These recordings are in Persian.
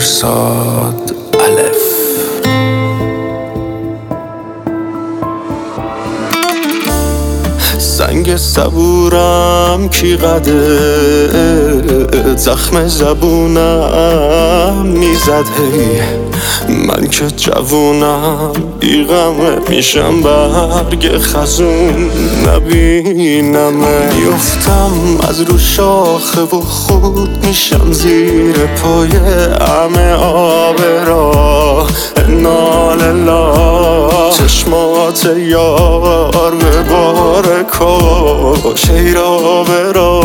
مرصاد الف. سنگ صبورم کی قده، زخم زبونم میزد هی. من که جوونم بیغمه میشم برگ خزون نبینمه. میفتم از رو شاخه و خود میشم زیر پای همه آب راه. نالله چشمات یار به بار کاش ای را برا.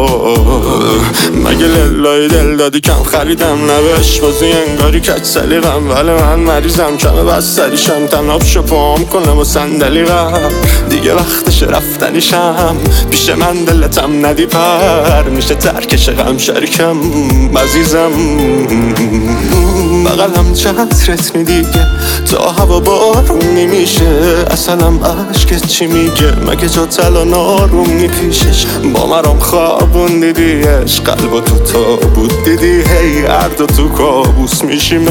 مگه للای دل دادی کم خریدم نوش بازی انگاری کج سلیقم. ولی من مریضم کمه بستریشم تناب شو پام کنم و صندلی غم. دیگه وقتش رفتنیشم پیش من دلتم ندی پر میشه ترکش غم شریکم عزیزم. بغلم چترت نی دیگه تا هوا بارونی میشه. اصلم عشقت چی میگه مگه جا تلا نارونی پیشش. با مرام خوابون دیدیش قلب تو تابود دیدی هی هر دو تو کابوس میشیم.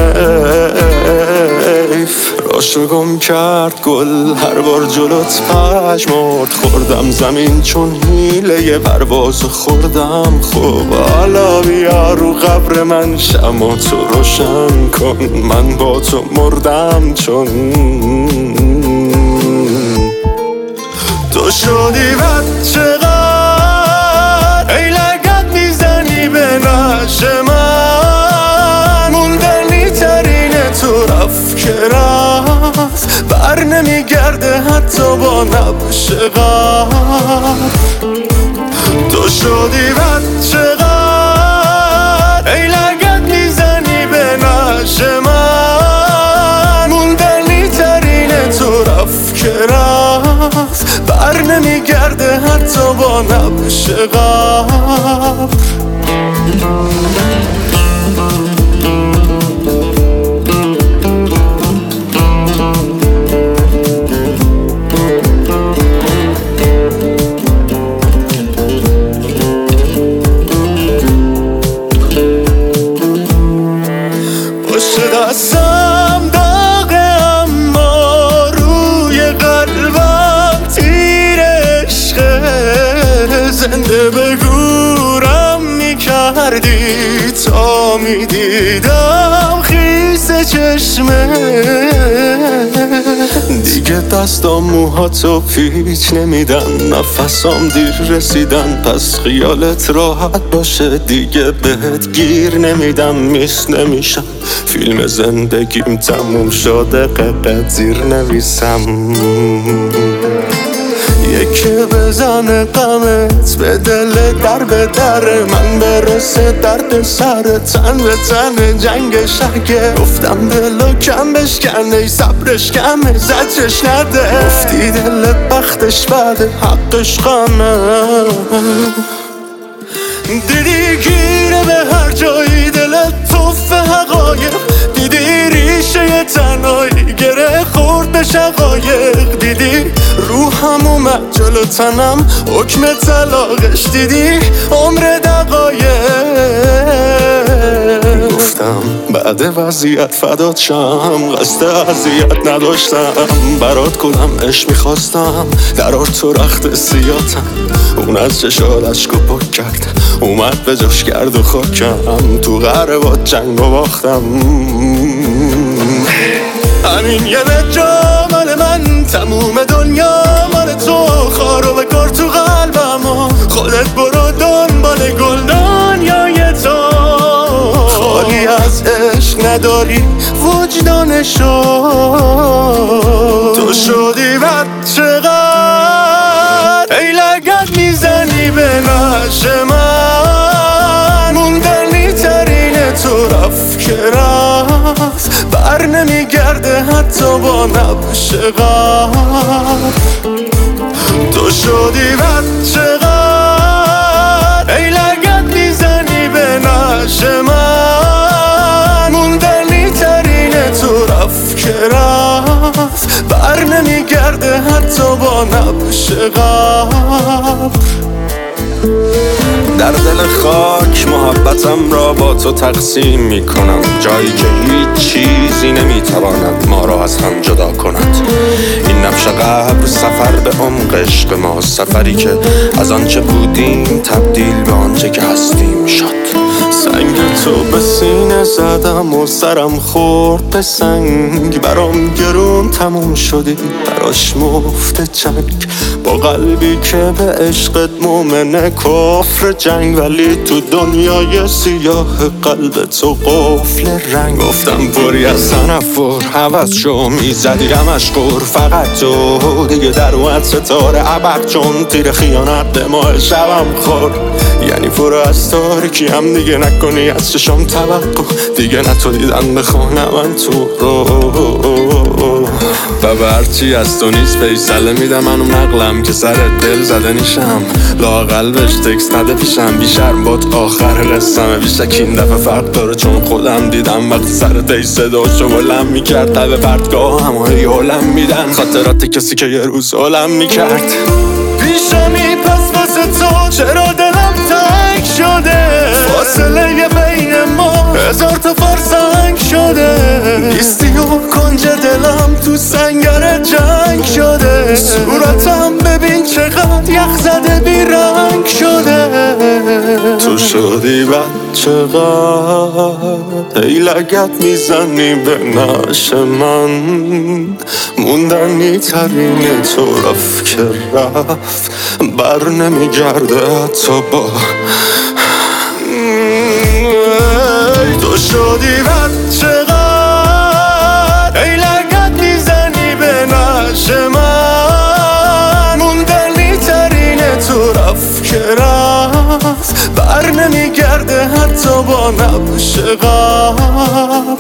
راشو گم کرد گل هر بار جلوت پژمرد. خوردم زمین چون حیله پرواز خوردم. خب حالا بیا رو قبر من شمع تو روشن کن. من با تو مردم چون تو شدی بچه غر. ای لگت میزنی به نش من. موندنی ترینه تو رفت که رفت بر نمیگرده حتی با نبش غر. تو شدی بچه غر. ای لگت میزنی به نش من. موندنی ترینه تو رفت که رفت بر نمیگرده حتی با نبش غر. دستم داغه اما روی قلبم تیر عشقه. زنده به گورم میکردی تا میدیدم خیس چشمه. دیگه دستام موهاتو پیچ نمیدن. نفسام دیر رسیدن پس خیالت راحت باشه. دیگه بهت گیر نمیدم میس نمیشم. فیلم زندگیم تموم شده قطعه زیر نویسم. یکی بزنه غمت به دل در به در من. برسه درد سر تن به تن جنگ شگه. گفتم دلو کم بشکن ای صبرش کمه زجرش نده. گفتی دل بختش بده حقش غمه. دیدی گیره به هر جایی دلت توف حقایق. دیدی ریشه تنهایی گره خورد به شقایق. دیدی روحم اومد جلو تنم حکم طلاقش. دیدی عمر دقایق. گفتم بعد وضعیت فدات شم. قصد اذیت نداشتم برات کنم عشق میخواستم. درار تو رخت سیاتم اون از چشات اشکو پاک کرد. اومد به جاش کرد و خاکم. تو قهر با جنگ و باختم. همین یه جا مال من تموم دنیا مال تو. خارو بکار تو قلبم و خودت برو دنبال گلدانیای تو. خالی از عشق نداری وجدانشو. تو شدی بچه غر. ای لگت میزنی به نش من. موندنی ترینه تو رفت که رفت بر نمیگرده حتی با نبش غر. تو شدی بچه غر. ای لگت میزنی به نش من. موندنی ترینه تو رفت که رفت بر نمیگرده حتی با نبش غر. در دل خاک محبت محبتم را با تو تقسیم میکنم، جایی که هیچ چیزی نمیتواند ما را از هم جدا کند. این نقش قبر سفر به عمق عشق ما، سفری که از آنچه بودیم تبدیل به آنچه که هستیم شد. سنگ تو به سینه زدم و سرم خورد به سنگ، برام گرون تموم شدی براش مفت جنگ، با قلبی که به عشقت مومنه کفر جنگ، ولی تو دنیای سیاه قلب تو قفل رنگ. گفتم پری از تنفر حوض شو میزدی همش قور، فقط تو دیگه در اومد ستاره ابر، چون تیر خیانت به ماه شبم خورد. یعنی پر از تاریکی هم دیگه نکنی از چشم توقع، دیگه نتو دیدن بخونه من تو رو. و برچی از تو نیست فیصله میدم منو نقلم که سرت دل زده نیشم، لااقل بهش تکست نده پیشم، بیشرم باد آخر قسمه، بیشک این دفعه فرق داره چون خودم دیدم وقتی سرت ای صداشو بلند میکرد لب پرتگاه همه یولم میدن، خاطرات کسی که یه روز علم میکرد. پیشمی پس واسه تو چرا دلم تنگ شده، فاصله بین ما هزار تا فرسنگ شده، نیستی و کنج دلم تو سنگر جنگ شده، صورتم ببین چقدر یخ زده بی رنگ شده. تو شدی چقدر ای لگت میزنی به نعش من، موندنی ترین طرف که رفت بر نمیگرده حتی با. تو شدی چقدر ای لگت میزنی به نعش من، موندنی ترین طرف که رفت بر نمیگرده حتی با نبش قبل.